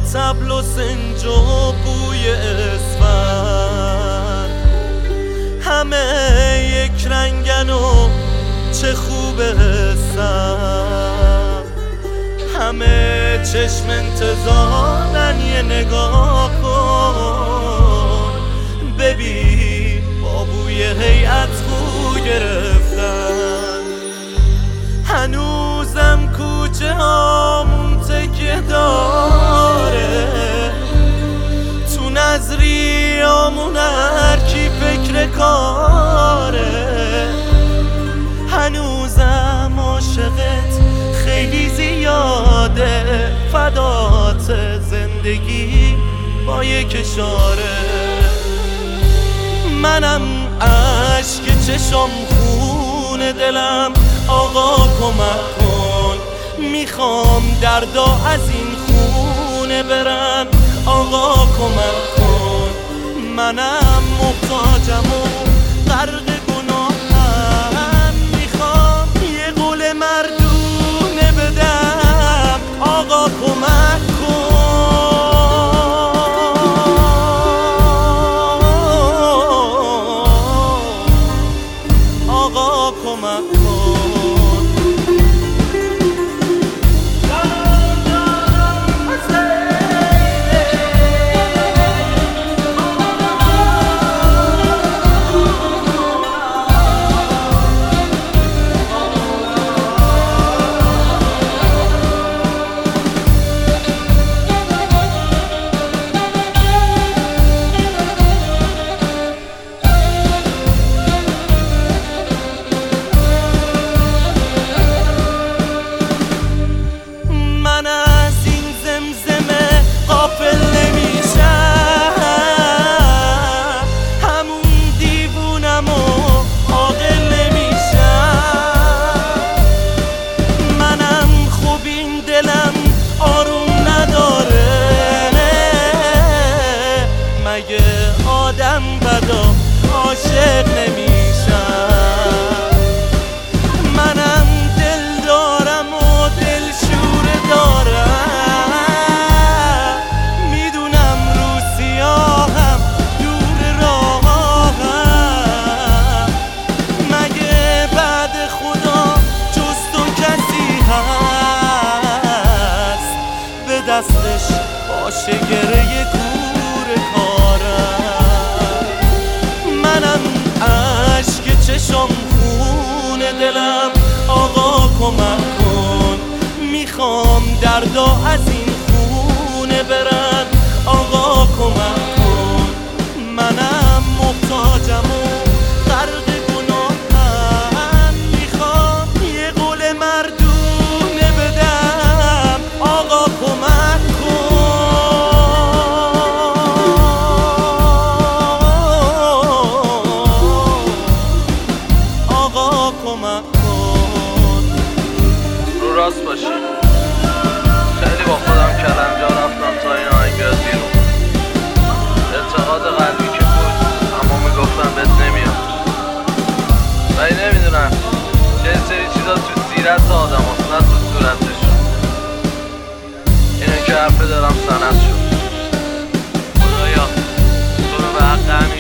طبل و سنج و بوی اسفند، همه یک رنگن و چه خوب حسن، همه چشم انتظارن یه نگاه کن ببین با بوی هیئت بو گرفتن. هنوزم کوچه هامون تکیه داره، تو نظریامون هر کی فکر کاره، هنوزم عاشقت خیلی زیاده، فدات زندگی با یک اشاره. منم اشک چشم خون دلم، آقا کمک کن، میخوام دردا از این خونه برن، آقا کمک کن. منم محتاجم و غرق گناهم، میخوام یه قول مردونه بدم، آقا کمک کن، آقا کمک کن. آدم بدا عاشق نمیشم، منم دل دارم و دل شوره دارم، میدونم رو سیاهم دور راهم، مگه بعد خدا جز تو کسی هست به دستش باشه گره کور کارم. منم اشک چشم خون دلم، آقا کمک کن، میخوام دردا از این خونه برن، آقا کمک کن. منم محتاجم و غرق گناهم، میخوام یه قول مردونه بدم، آقا کمک کن، کمک کن. رو راست باشی، خیلی با خودم کلنجا رفتم تا این آهنگ بیاد بیرون. اعتقاد قلبی که بود اما میگفتم بهت نمیاد، ولی نمیدونم یه سری چیزا تو سیرت آدم هست نه تو صورتشون. اینه که حرفه دارم سند شد. خدایا تو رو به حق همین